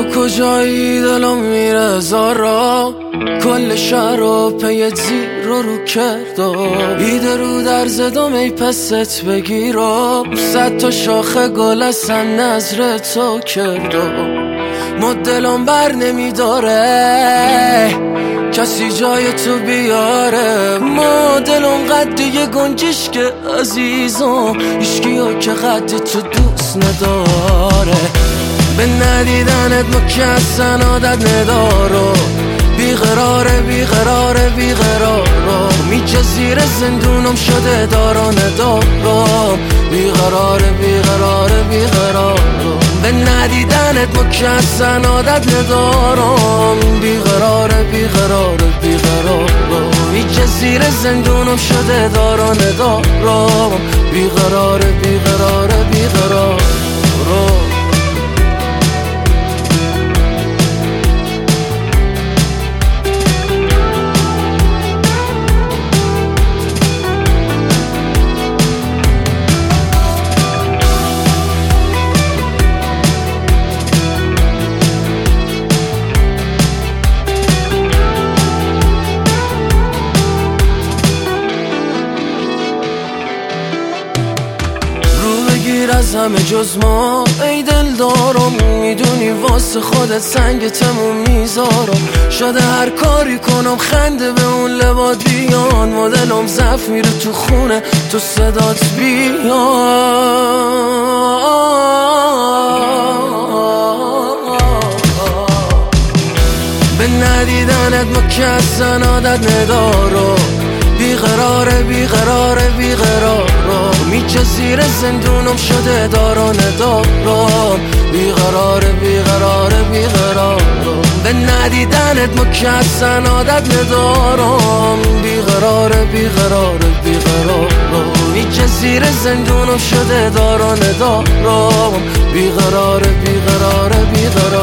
تو کجایی دلم میره زارا، کل شهر رو پی زیر رو کرده، ایده رو در زدم ای پست بگیرم، 100 تا شاخه گل اصلا نظر تو کرده، ما دلم بر نمیداره کسی جای تو بیاره، ما دلم قد یه گنجش که عزیزم هیچکی ها که قد تو دوست نداره، به ندیدنت ما که اصلا عادت ندارو، بیقراره بیقراره بیقراره، میجه زیر زندونم شده داران دارم، بیقراره بیقراره بیقراره، به ندیدنت ما که اصلا عادت ندارم، بیقراره بیقراره بیقراره، میجه زیر زندونم شده داران دارم، بیقراره بیقراره بیقراره. از همه جز ما ای دل دارم، میدونی واسه خودت سنگ تموم میذارم، شده هر کاری کنم خنده به اون لبات بیان، مدلم ضعف میره تو خونه تو صدات بیان، به ندیدنت ما که اصلا عادت ندارم، بیقراره بیقراره بیقراره، میچه زیر زندونم شده داران دارم، بیقراره بیقراره بیقراره، به ندیدنت ما که اصلا عادت ندارم، بیقراره بیقراره بیقراره، میچه زیر زندونم شده داران دارم، بیقراره بیقراره بیقراره.